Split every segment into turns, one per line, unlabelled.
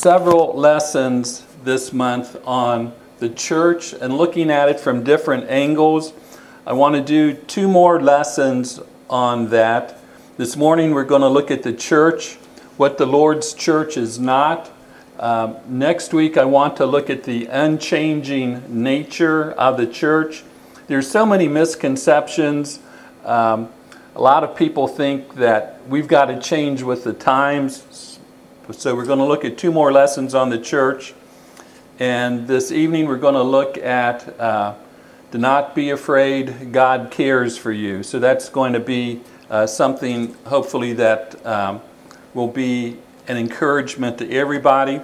several lessons this month on the church and looking at it from different angles. I want to do 2 more lessons on that. This morning we're going to look at the church, what the Lord's church is not. Next week I want to look at the unchanging nature of the church. There's so many misconceptions. A lot of people think that we've got to change with the times. So we're going to look at 2 more lessons on the church. And this evening we're going to look at do not be afraid, God cares for you. So that's going to be something hopefully that will be an encouragement to everybody.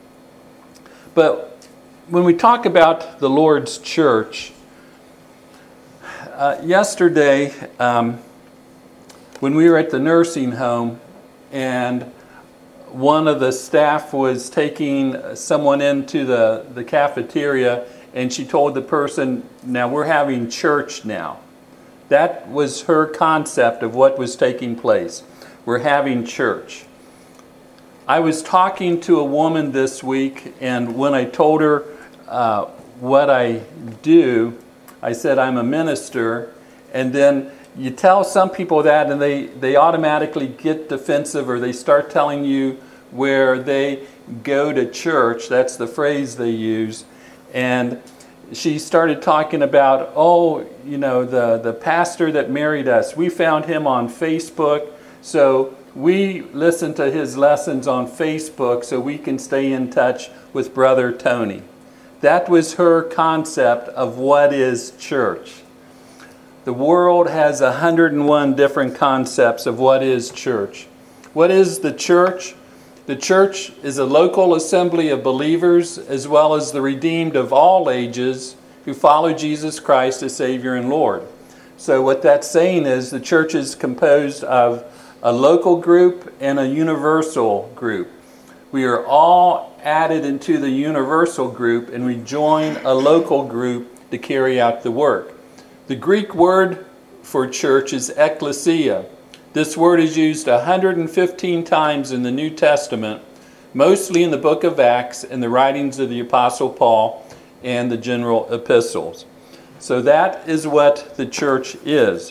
But when we talk about the Lord's church, yesterday when we were at the nursing home and one of the staff was taking someone into the cafeteria, and she told the person, now we're having church now. That was her concept of what was taking place. We're having church. I was talking to a woman this week, and when I told her what I do, I said I'm a minister, and then you tell some people that and they automatically get defensive, or they start telling you where they go to church. That's the phrase they use. And she started talking about, the pastor that married us, we found him on Facebook, so we listen to his lessons on Facebook so we can stay in touch with Brother Tony. That was her concept of what is church. The world has 101 different concepts of what is church. What is the church? The church is a local assembly of believers as well as the redeemed of all ages who follow Jesus Christ as Savior and Lord. So what that's saying is the church is composed of a local group and a universal group. We are all added into the universal group, and we join a local group to carry out the work. The Greek word for church is ekklesia. This word is used 115 times in the New Testament, mostly in the book of Acts and the writings of the Apostle Paul and the general epistles. So that is what the church is.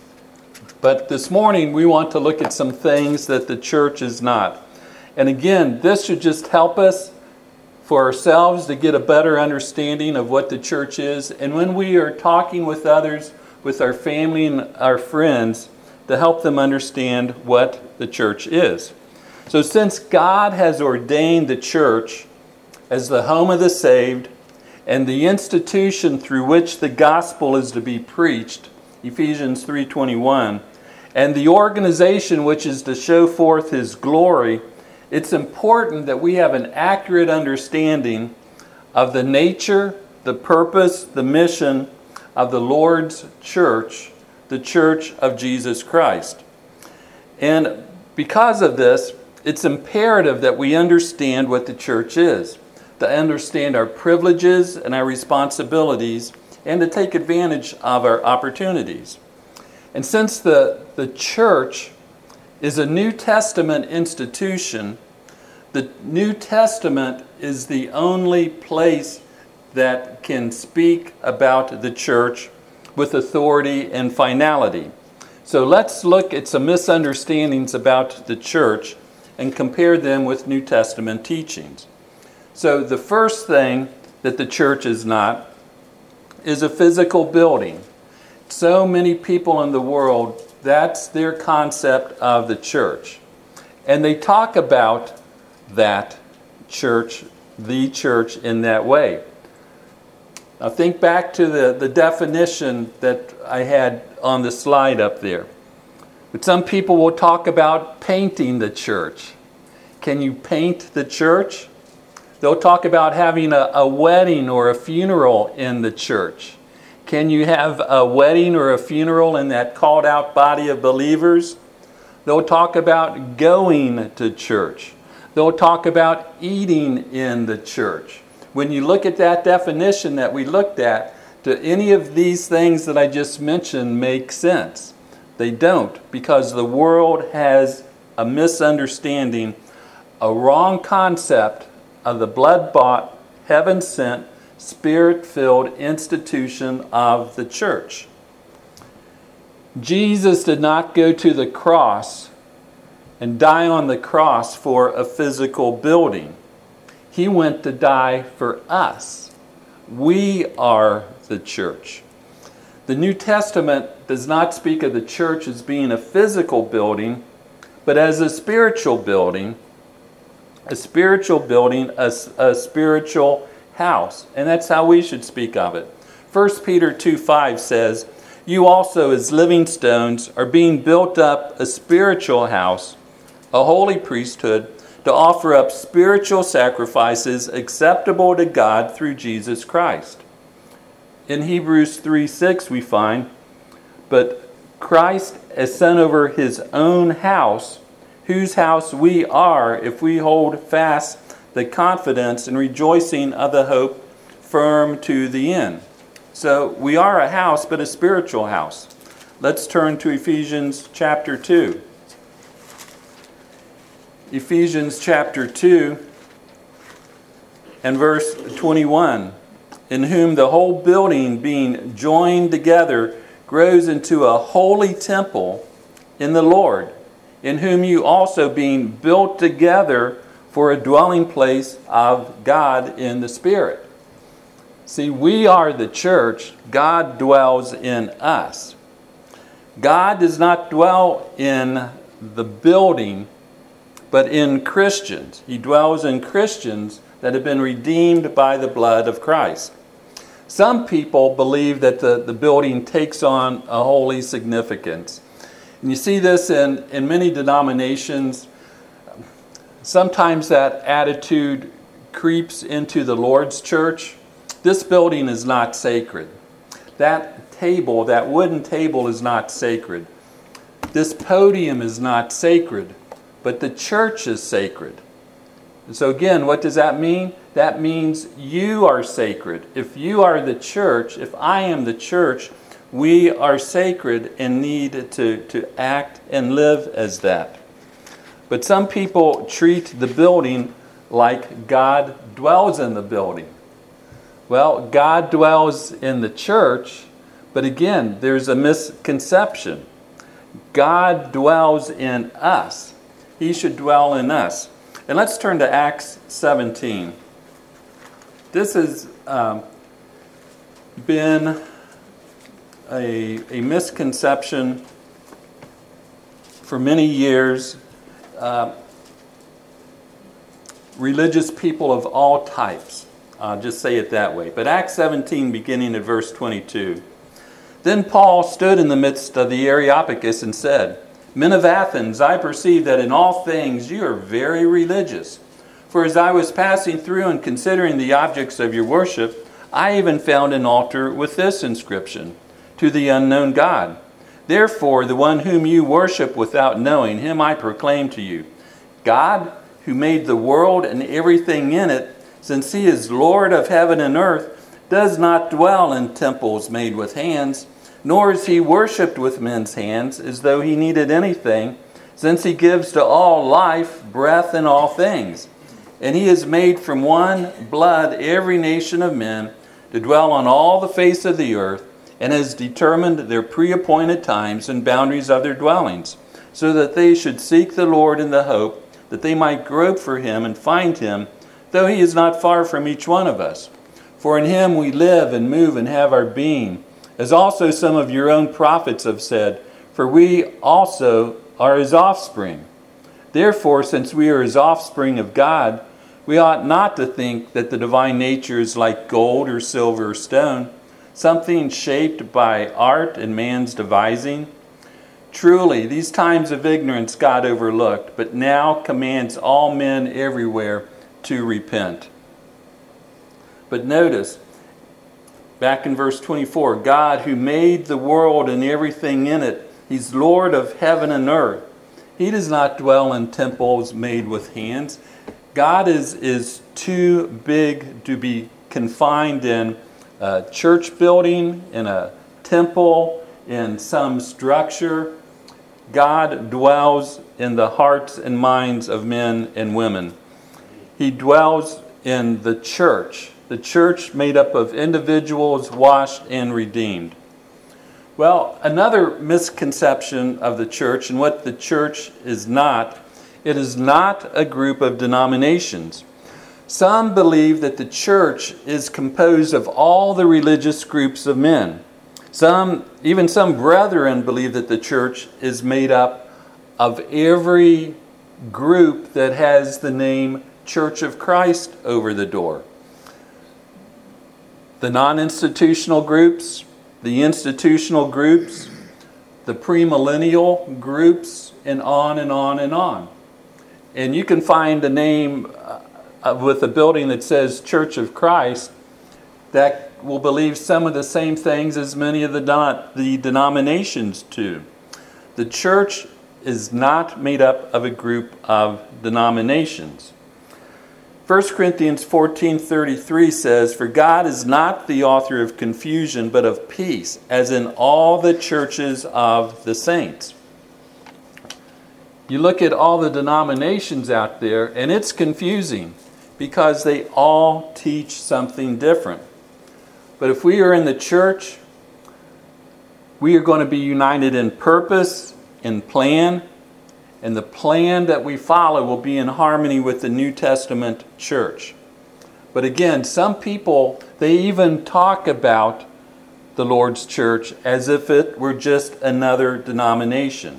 But this morning we want to look at some things that the church is not. And again, this should just help us for ourselves to get a better understanding of what the church is. And when we are talking with others, with our family and our friends, to help them understand what the church is. So since God has ordained the church as the home of the saved and the institution through which the gospel is to be preached, Ephesians 3:21, and the organization which is to show forth His glory, it's important that we have an accurate understanding of the nature, the purpose, the mission of the Lord's church, the Church of Jesus Christ. And because of this, it's imperative that we understand what the church is, to understand our privileges and our responsibilities, and to take advantage of our opportunities. And since the church is a New Testament institution, the New Testament is the only place that can speak about the church with authority and finality. So let's look at some misunderstandings about the church and compare them with New Testament teachings. So the first thing that the church is not is a physical building. So many people in the world, that's their concept of the church. And they talk about that church, the church, in that way. Now think back to the definition that I had on the slide up there. But some people will talk about painting the church. Can you paint the church? They'll talk about having a wedding or a funeral in the church. Can you have a wedding or a funeral in that called out body of believers? They'll talk about going to church. They'll talk about eating in the church. When you look at that definition that we looked at, do any of these things that I just mentioned make sense? They don't, because the world has a misunderstanding, a wrong concept of the blood-bought, heaven-sent, Spirit-filled institution of the church. Jesus did not go to the cross and die on the cross for a physical building. He went to die for us. We are the church. The New Testament does not speak of the church as being a physical building, but as a spiritual building, a spiritual house. And that's how we should speak of it. 1 Peter 2:5 says, "You also as living stones are being built up a spiritual house, a holy priesthood, to offer up spiritual sacrifices acceptable to God through Jesus Christ." In Hebrews 3:6 we find, "But Christ has sent over his own house, whose house we are if we hold fast the confidence and rejoicing of the hope firm to the end." So we are a house, but a spiritual house. Let's turn to Ephesians chapter 2. Ephesians chapter 2 and verse 21. "In whom the whole building being joined together grows into a holy temple in the Lord, in whom you also being built together for a dwelling place of God in the Spirit." See, we are the church. God dwells in us. God does not dwell in the building, but in Christians. He dwells in Christians that have been redeemed by the blood of Christ. Some people believe that the building takes on a holy significance. And you see this in many denominations. Sometimes that attitude creeps into the Lord's church. This building is not sacred. That table, that wooden table, is not sacred. This podium is not sacred, but the church is sacred. And so again, what does that mean? That means you are sacred. If you are the church, if I am the church, we are sacred and need to act and live as that. But some people treat the building like God dwells in the building. Well, God dwells in the church, but again, there's a misconception. God dwells in us. He should dwell in us. And let's turn to Acts 17. This has been a misconception for many years. Religious people of all types. I'll just say it that way. But Acts 17, beginning at verse 22. "Then Paul stood in the midst of the Areopagus and said, 'Men of Athens, I perceive that in all things you are very religious. For as I was passing through and considering the objects of your worship, I even found an altar with this inscription, To the unknown God. Therefore, the one whom you worship without knowing, him I proclaim to you. God, who made the world and everything in it, since he is Lord of heaven and earth, does not dwell in temples made with hands, nor is he worshipped with men's hands as though he needed anything, since he gives to all life, breath, and all things. And he has made from one blood every nation of men to dwell on all the face of the earth, and has determined their pre-appointed times and boundaries of their dwellings, so that they should seek the Lord in the hope that they might grope for him and find him, though he is not far from each one of us. For in him we live and move and have our being, as also some of your own prophets have said, for we also are his offspring. Therefore, since we are his offspring of God, we ought not to think that the divine nature is like gold or silver or stone, something shaped by art and man's devising. Truly, these times of ignorance God overlooked, but now commands all men everywhere to repent. But notice, back in verse 24, God who made the world and everything in it, he's Lord of heaven and earth. He does not dwell in temples made with hands. God is too big to be confined in a church building, in a temple, in some structure. God dwells in the hearts and minds of men and women. He dwells in the church made up of individuals washed and redeemed. Well, another misconception of the church and what the church is not, it is not a group of denominations. Some believe that the church is composed of all the religious groups of men. Even some brethren believe that the church is made up of every group that has the name Church of Christ over the door. The non-institutional groups, the institutional groups, the premillennial groups, and on and on and on. And you can find a name with a building that says Church of Christ that will believe some of the same things as many of the denominations do. The church is not made up of a group of denominations. 1 Corinthians 14:33 says, "For God is not the author of confusion, but of peace, as in all the churches of the saints." You look at all the denominations out there, and it's confusing because they all teach something different. But if we are in the church, we are going to be united in purpose, in plan, and the plan that we follow will be in harmony with the New Testament church. But again, some people, they even talk about the Lord's church as if it were just another denomination.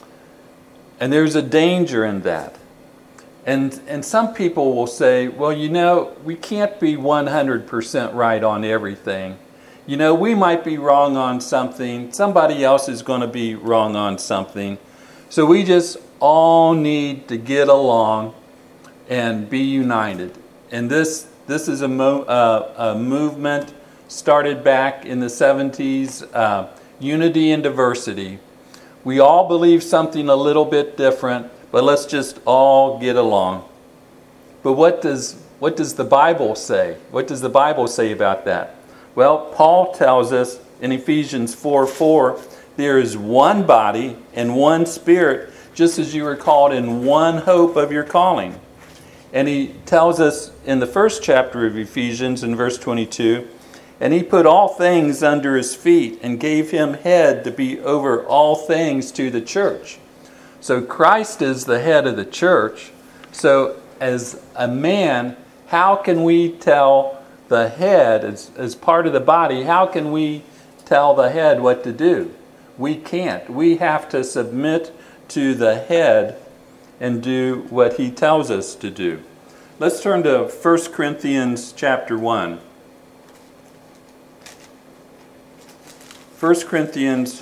And there's a danger in that. And some people will say, well, we can't be 100% right on everything. We might be wrong on something. Somebody else is going to be wrong on something. So we just all need to get along and be united. And this is a movement started back in the 70s, unity and diversity. We all believe something a little bit different, but let's just all get along. But what does the Bible say? What does the Bible say about that? Well, Paul tells us in Ephesians 4:4, there is one body and one spirit, just as you were called in one hope of your calling. And he tells us in the first chapter of Ephesians in verse 22, and he put all things under his feet and gave him head to be over all things to the church. So Christ is the head of the church. So as a man, how can we tell the head, as part of the body, how can we tell the head what to do? We can't. We have to submit to the head and do what he tells us to do. Let's turn to 1 Corinthians chapter 1. 1 Corinthians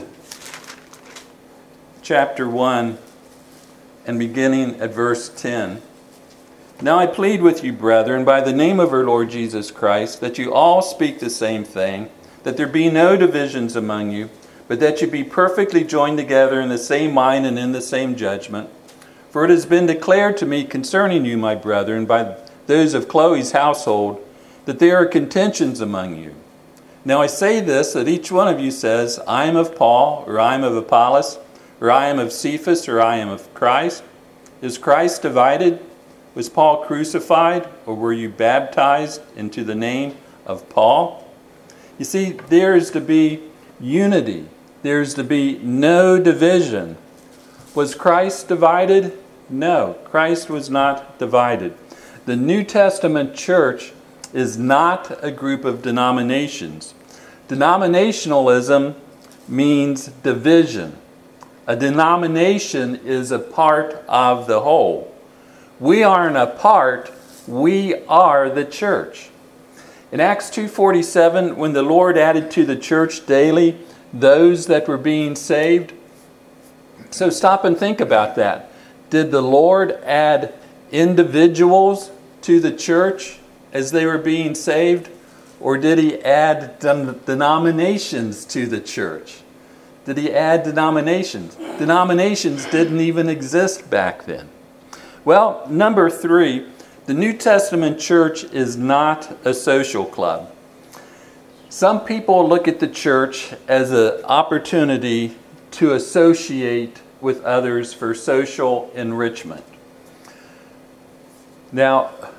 chapter 1 and beginning at verse 10. Now I plead with you, brethren, by the name of our Lord Jesus Christ, that you all speak the same thing, that there be no divisions among you, but that you be perfectly joined together in the same mind and in the same judgment. For it has been declared to me concerning you, my brethren, by those of Chloe's household, that there are contentions among you. Now I say this, that each one of you says, I am of Paul, or I am of Apollos, or I am of Cephas, or I am of Christ. Is Christ divided? Was Paul crucified, or were you baptized into the name of Paul? You see, there is to be unity. There is to be no division. Was Christ divided? No, Christ was not divided. The New Testament church is not a group of denominations. Denominationalism means division. A denomination is a part of the whole. We aren't a part, we are the church. In Acts 2:47, when the Lord added to the church daily those that were being saved, so stop and think about that. Did the Lord add individuals to the church as they were being saved? Or did he add denominations to the church? Did he add denominations? Denominations didn't even exist back then. Well, number 3, the New Testament church is not a social club. Some people look at the church as an opportunity to associate with others for social enrichment. Now,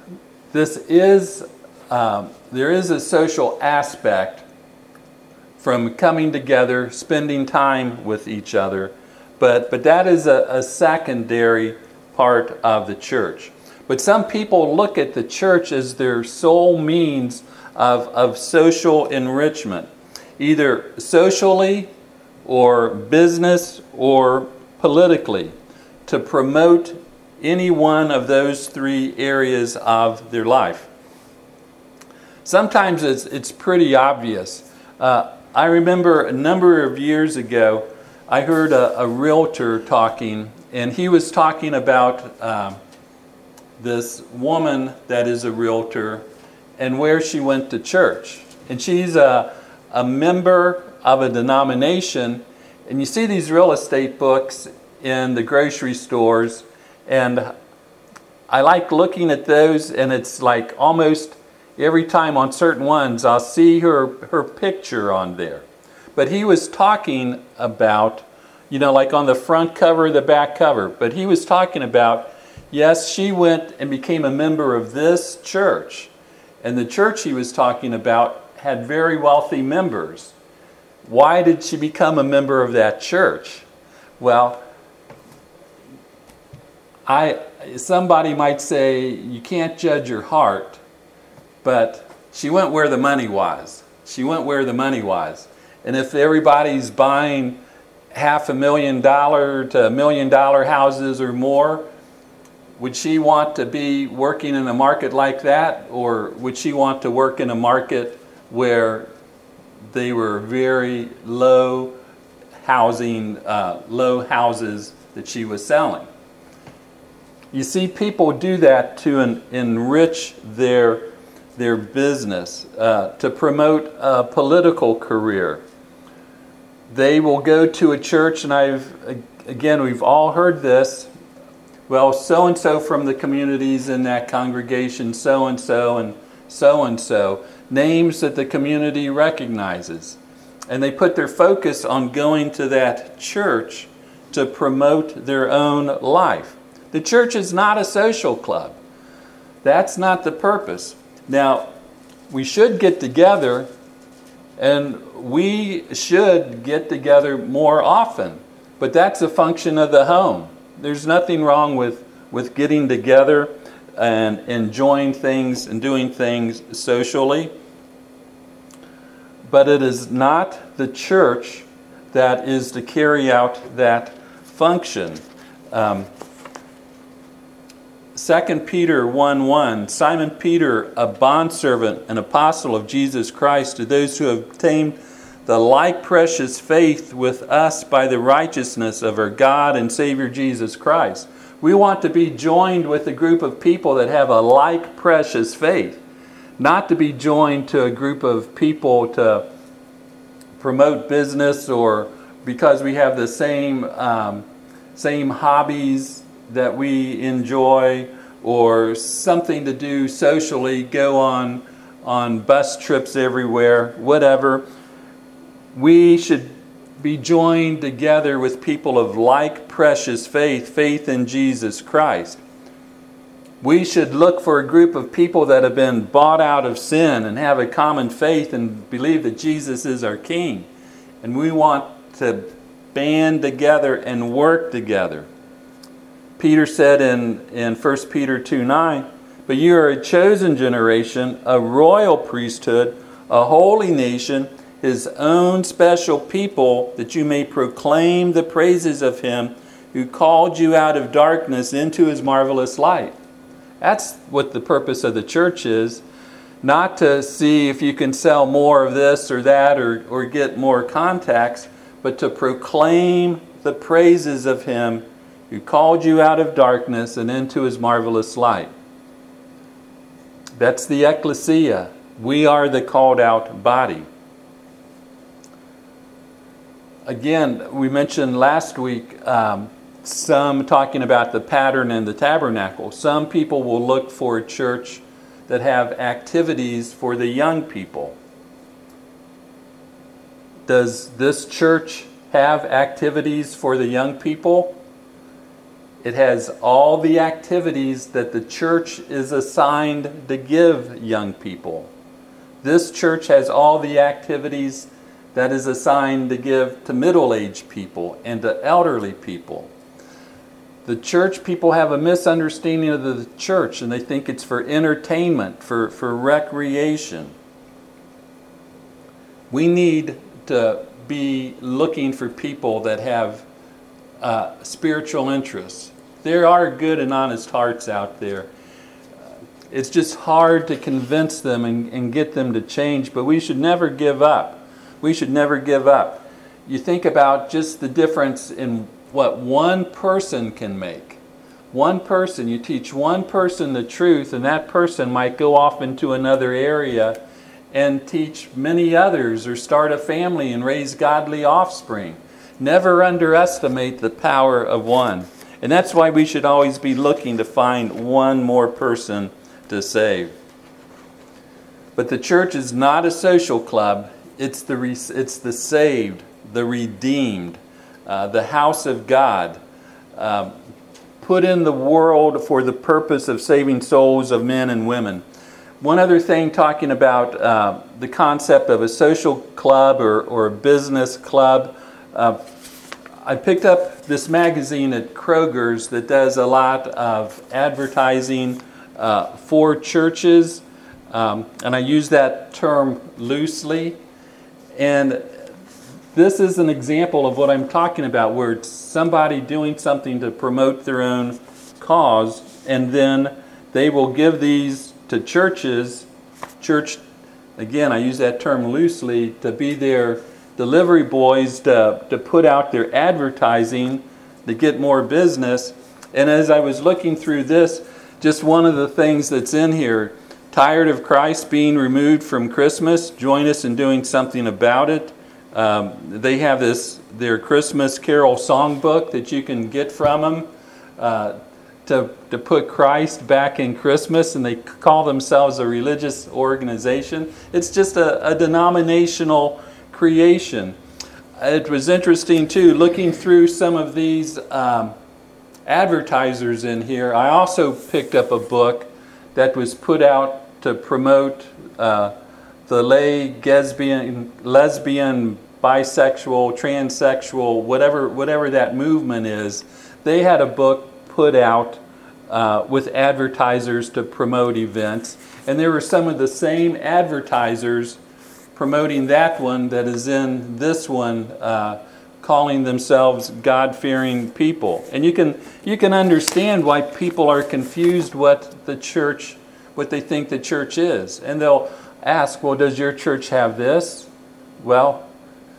There is a social aspect from coming together, spending time with each other, but that is a secondary part of the church. But some people look at the church as their sole means of social enrichment, either socially or business or politically, to promote any one of those three areas of their life. Sometimes it's pretty obvious. I remember a number of years ago, I heard a realtor talking, and he was talking about this woman that is a realtor and where she went to church. And she's a member of a denomination, and you see these real estate books in the grocery stores, and I like looking at those, and it's like almost every time on certain ones I'll see her picture on there. But he was talking about, like on the front cover, the back cover, but he was talking about, yes, she went and became a member of this church, and the church he was talking about had very wealthy members. Why did she become a member of that church? Well, somebody might say you can't judge your heart, but she went where the money was. She went where the money was. And if everybody's buying $500,000 to $1 million houses or more, would she want to be working in a market like that, or would she want to work in a market where they were very low houses that she was selling? You see, people do that to enrich their business, to promote a political career. They will go to a church, and we've all heard this. Well, so-and-so from the communities in that congregation, so-and-so and so-and-so, names that the community recognizes. And they put their focus on going to that church to promote their own life. The church is not a social club. That's not the purpose. Now, we should get together, and we should get together more often, but that's a function of the home. There's nothing wrong with getting together and enjoying things and doing things socially, but it is not the church that is to carry out that function. 2 Peter 1:1, Simon Peter, a bondservant and apostle of Jesus Christ, to those who have obtained the like precious faith with us by the righteousness of our God and Savior Jesus Christ. We want to be joined with a group of people that have a like precious faith, not to be joined to a group of people to promote business or because we have the same hobbies that we enjoy, or something to do socially, go on bus trips everywhere, whatever. We should be joined together with people of like precious faith in Jesus Christ. We should look for a group of people that have been bought out of sin and have a common faith and believe that Jesus is our King. And we want to band together and work together. Peter said in 1 Peter 2:9, but you are a chosen generation, a royal priesthood, a holy nation, His own special people, that you may proclaim the praises of Him who called you out of darkness into His marvelous light. That's what the purpose of the church is, not to see if you can sell more of this or that or get more contacts, but to proclaim the praises of Him who called you out of darkness and into His marvelous light. That's the ecclesia. We are the called out body. Again, we mentioned last week some talking about the pattern in the tabernacle. Some people will look for a church that have activities for the young people. Does this church have activities for the young people? It has all the activities that the church is assigned to give young people. This church has all the activities that is assigned to give to middle-aged people and to elderly people. The church people have a misunderstanding of the church, and they think it's for entertainment, for recreation. We need to be looking for people that have spiritual interests. There are good and honest hearts out there. It's just hard to convince them and get them to change, but we should never give up. We should never give up. You think about just the difference in what one person can make. One person, you teach one person the truth, and that person might go off into another area and teach many others, or start a family and raise godly offspring. Never underestimate the power of one. And that's why we should always be looking to find one more person to save. But the church is not a social club. It's the saved, the redeemed, the house of God, put in the world for the purpose of saving souls of men and women. One other thing, talking about the concept of a social club or a business club. I picked up this magazine at Kroger's that does a lot of advertising for churches, and I use that term loosely. And this is an example of what I'm talking about, where it's somebody doing something to promote their own cause, and then they will give these to churches. Church, again, I use that term loosely, to be their delivery boys to put out their advertising to get more business. And as I was looking through this, just one of the things that's in here, tired of Christ being removed from Christmas? Join us in doing something about it. They have their Christmas Carol songbook that you can get from them to put Christ back in Christmas, and they call themselves a religious organization. It's just a denominational creation. It was interesting too, looking through some of these advertisers in here. I also picked up a book that was put out to promote the lay, lesbian, bisexual, transsexual, whatever that movement is. They had a book put out with advertisers to promote events, and there were some of the same advertisers promoting that one that is in this one, calling themselves God-fearing people. And you can understand why people are confused what they think the church is. And they'll ask, well, does your church have this? Well,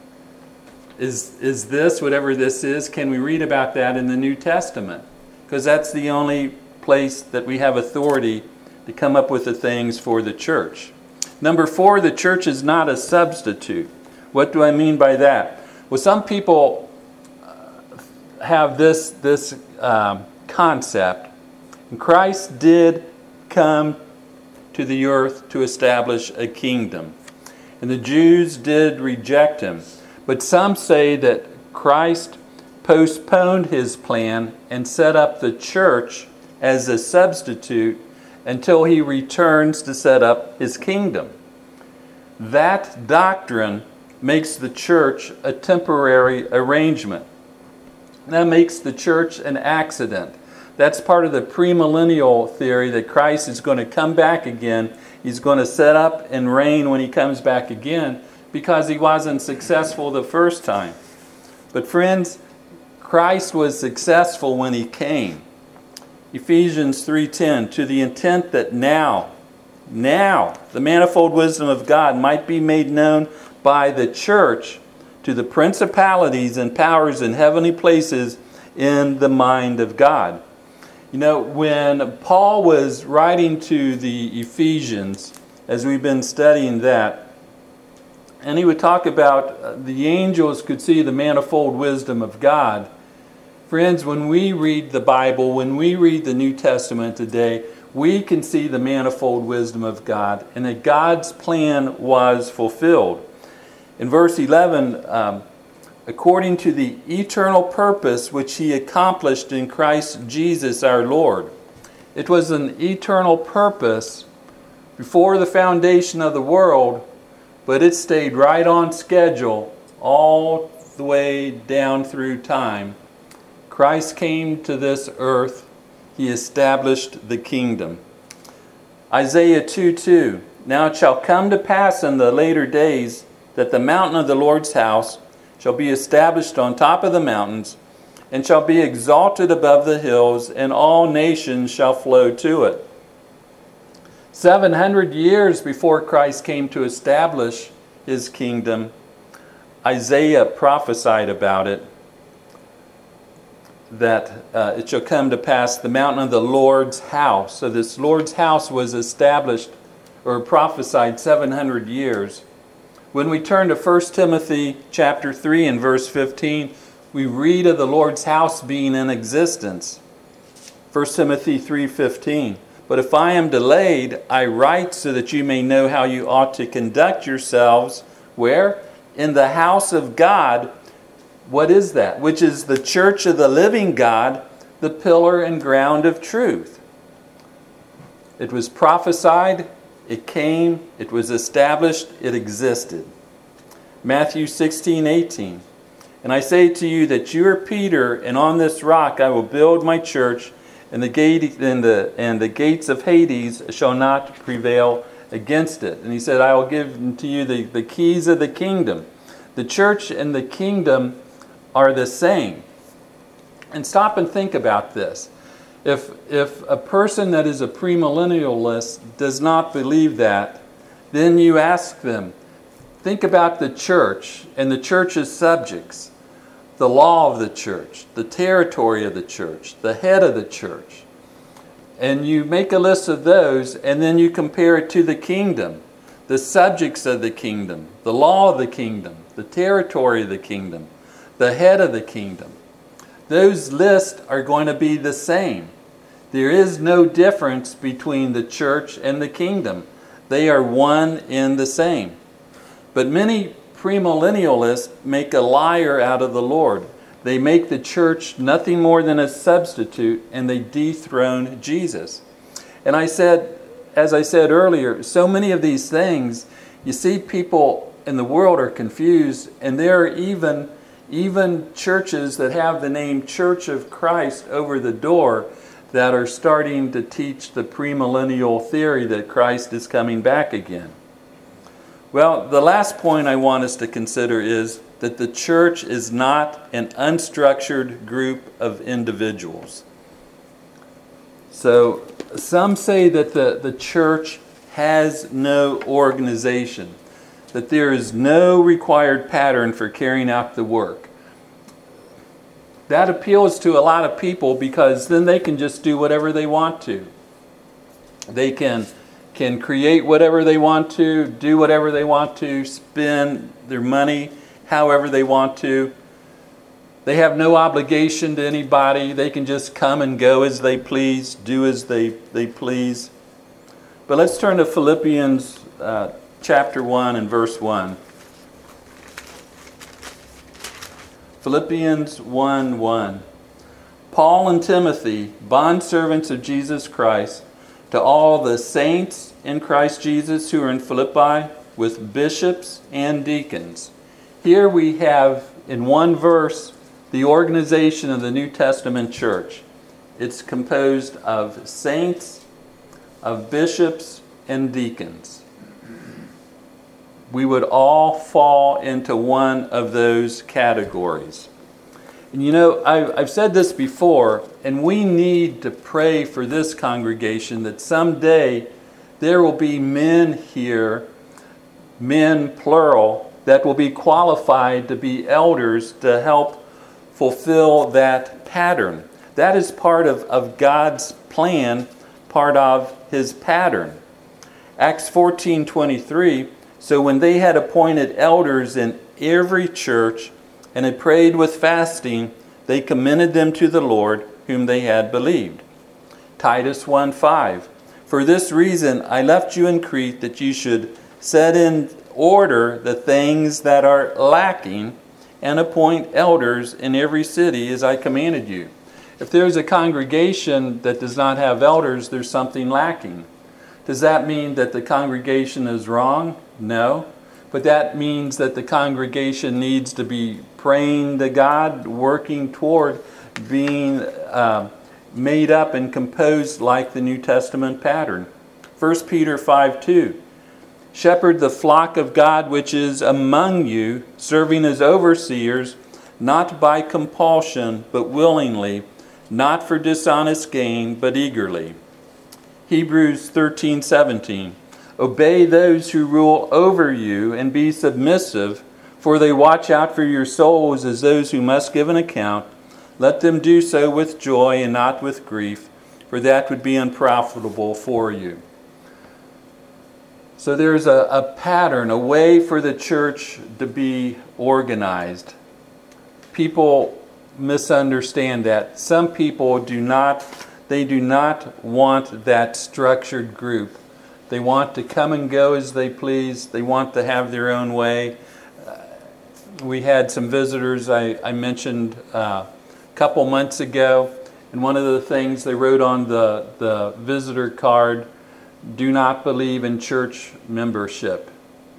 is this, whatever this is, can we read about that in the New Testament? Because that's the only place that we have authority to come up with the things for the church. Number 4, the church is not a substitute. What do I mean by that? Well, some people have this concept. Christ did come to the earth to establish a kingdom, and the Jews did reject him. But some say that Christ postponed his plan and set up the church as a substitute until he returns to set up his kingdom. That doctrine makes the church a temporary arrangement. That makes the church an accident. That's part of the premillennial theory that Christ is going to come back again. He's going to set up and reign when he comes back again, because he wasn't successful the first time. But friends, Christ was successful when he came. Ephesians 3:10, to the intent that now, the manifold wisdom of God might be made known by the church to the principalities and powers in heavenly places in the mind of God. You know, when Paul was writing to the Ephesians, as we've been studying that, and he would talk about the angels could see the manifold wisdom of God. Friends, when we read the Bible, when we read the New Testament today, we can see the manifold wisdom of God, and that God's plan was fulfilled. In verse 11, according to the eternal purpose which he accomplished in Christ Jesus our Lord. It was an eternal purpose before the foundation of the world, but it stayed right on schedule all the way down through time. Christ came to this earth. He established the kingdom. Isaiah 2:2. Now it shall come to pass in the later days that the mountain of the Lord's house shall be established on top of the mountains, and shall be exalted above the hills, and all nations shall flow to it. 700 years before Christ came to establish his kingdom, Isaiah prophesied about it, that it shall come to pass the mountain of the Lord's house. So this Lord's house was established or prophesied 700 years. When we turn to 1 Timothy chapter 3 and verse 15, we read of the Lord's house being in existence. 1 Timothy 3:15. But if I am delayed, I write so that you may know how you ought to conduct yourselves. Where? In the house of God. What is that? Which is the church of the living God, the pillar and ground of truth. It was prophesied, it came, it was established, it existed. Matthew 16:18. And I say to you that you are Peter, and on this rock I will build my church, and the gates of Hades shall not prevail against it. And he said, I will give to you the keys of the kingdom. The church and the kingdom are the same. And stop and think about this. If a person that is a premillennialist does not believe that, then you ask them, think about the church and the church's subjects, the law of the church, the territory of the church, the head of the church. And you make a list of those, and then you compare it to the kingdom, the subjects of the kingdom, the law of the kingdom, the territory of the kingdom, the head of the kingdom. Those lists are going to be the same. There is no difference between the church and the kingdom. They are one and the same. But many premillennialists make a liar out of the Lord. They make the church nothing more than a substitute, and they dethrone Jesus. And as I said earlier, so many of these things, you see people in the world are confused, and there are even churches that have the name Church of Christ over the door that are starting to teach the premillennial theory that Christ is coming back again. Well, the last point I want us to consider is that the church is not an unstructured group of individuals. So some say that the church has no organization, that there is no required pattern for carrying out the work. That appeals to a lot of people because then they can just do whatever they want to. They can create whatever they want to, do whatever they want to, spend their money however they want to. They have no obligation to anybody. They can just come and go as they please, do as they please. But let's turn to Philippians chapter 1 and verse 1. Philippians 1:1. Paul and Timothy, bondservants of Jesus Christ, to all the saints in Christ Jesus who are in Philippi, with bishops and deacons. Here we have, in one verse, the organization of the New Testament church. It's composed of saints, of bishops, and deacons. We would all fall into one of those categories. And you know, I've said this before, and we need to pray for this congregation that someday there will be men here, men plural, that will be qualified to be elders to help fulfill that pattern. That is part of God's plan, part of His pattern. Acts 14:23, so when they had appointed elders in every church and had prayed with fasting, they commended them to the Lord whom they had believed. Titus 1:5, for this reason I left you in Crete, that you should set in order the things that are lacking and appoint elders in every city as I commanded you. If there's a congregation that does not have elders, there's something lacking. Does that mean that the congregation is wrong? No. But that means that the congregation needs to be praying to God, working toward being made up and composed like the New Testament pattern. 1 Peter 5:2. Shepherd the flock of God which is among you, serving as overseers, not by compulsion, but willingly, not for dishonest gain, but eagerly. Hebrews 13:17. Obey those who rule over you and be submissive, for they watch out for your souls as those who must give an account. Let them do so with joy and not with grief, for that would be unprofitable for you. So there's a pattern, a way for the church to be organized. People misunderstand that. Some people do not want that structured group. They want to come and go as they please. They want to have their own way. We had some visitors I mentioned a couple months ago, and one of the things they wrote on the visitor card, do not believe in church membership.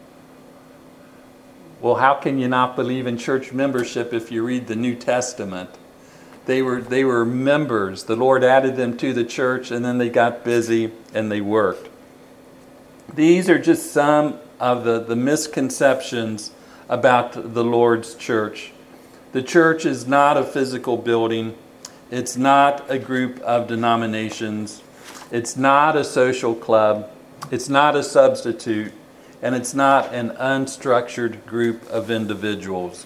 Well, how can you not believe in church membership if you read the New Testament? They were members. The Lord added them to the church, and then they got busy and they worked. These are just some of the misconceptions about the Lord's church. The church is not a physical building. It's not a group of denominations. It's not a social club. It's not a substitute. And it's not an unstructured group of individuals.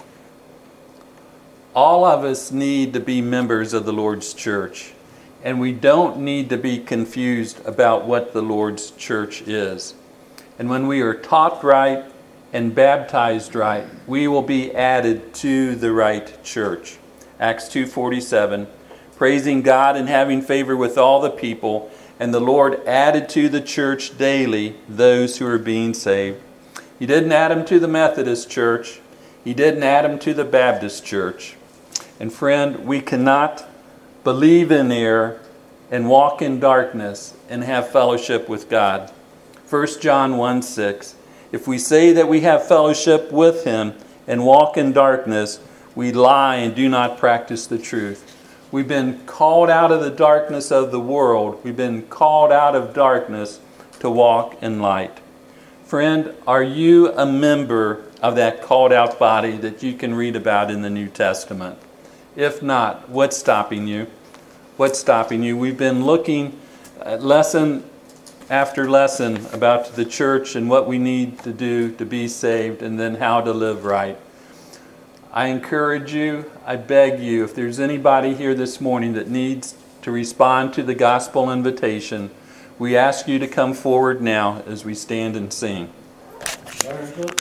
All of us need to be members of the Lord's church. And we don't need to be confused about what the Lord's church is. And when we are taught right and baptized right, we will be added to the right church. Acts 2:47, praising God and having favor with all the people, and the Lord added to the church daily those who are being saved. He didn't add them to the Methodist church. He didn't add them to the Baptist church. And friend, we cannot believe in error and walk in darkness and have fellowship with God. 1 John 1:6, if we say that we have fellowship with Him and walk in darkness, we lie and do not practice the truth. We've been called out of the darkness of the world. We've been called out of darkness to walk in light. Friend, are you a member of that called out body that you can read about in the New Testament? If not, what's stopping you? What's stopping you? We've been looking at lesson after lesson about the church and what we need to do to be saved and then how to live right. I encourage you, I beg you, if there's anybody here this morning that needs to respond to the gospel invitation, we ask you to come forward now as we stand and sing.